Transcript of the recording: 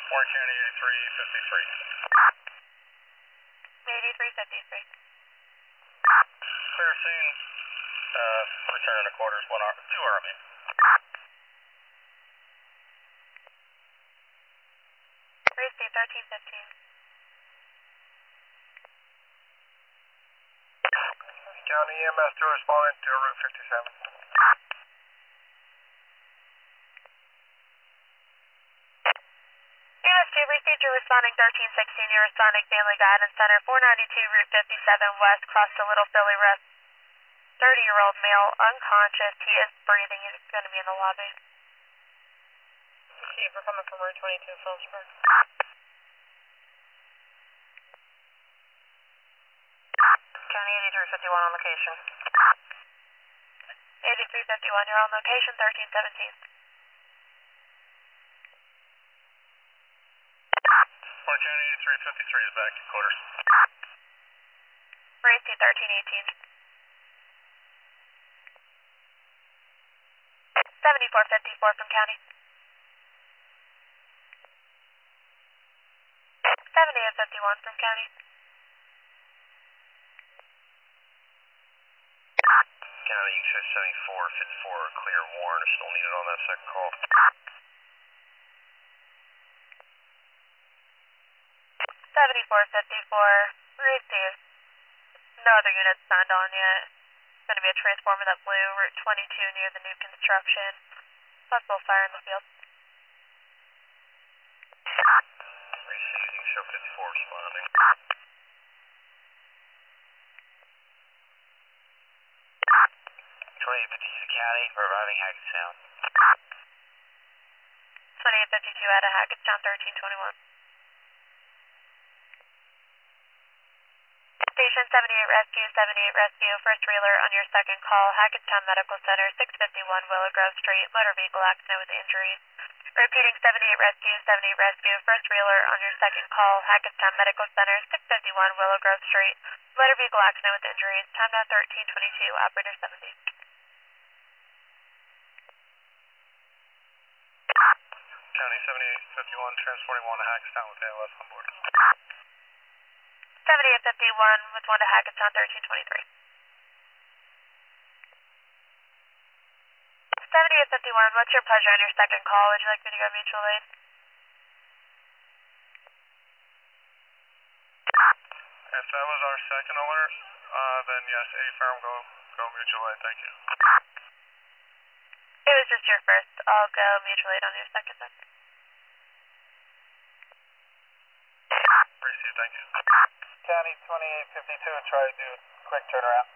Orange County 8353. 8353. Clear soon. Return to quarters, 2 RMA. Receive 1315. County EMS to respond to Route 57. EMS2 received your responding 1316. You're responding Family Guidance Center, 492 Route 57 West, cross to Little Philly Rest. 30-year-old male, unconscious. He is breathing. He's going to be in the lobby. Receive, we're coming from Route 22, Phillipsburg. County 8351 on location. 8351, you're on location, 1317. Orange County 8353 is back to quarters. Racy 1318. 7454 from County. 7851 from County. County, you said 7454, clear Warren, is still needed on that second call. 7454, received. No other units signed on yet. It's going to be a transformer that blew Route 22 near the new construction. Possible fire in the field. Received, you show 54 responding. 2852 County, arriving Hackettstown. 2852 out of Hackettstown, 1321. Station 78 Rescue, 78 Rescue, first reeler on your second call, Hackettstown Medical Center, 651 Willow Grove Street, motor vehicle accident with injuries. Repeating 78 Rescue, 78 Rescue, first reeler on your second call, Hackettstown Medical Center, 651 Willow Grove Street, motor vehicle accident with injuries. Time now 1322, operator 70. County 7851, transporting 1 to Hackettstown with ALS on board. 7851 with 1 to Hackettstown, 1323. 7851, what's your pleasure on your second call? Would you like me to go mutual aid? If that was our second alert, then yes, A-firm, go mutual aid, thank you. It was just your first. I'll go mutual aid on your second then. Received, thank you. County 2852, try to do quick turnaround.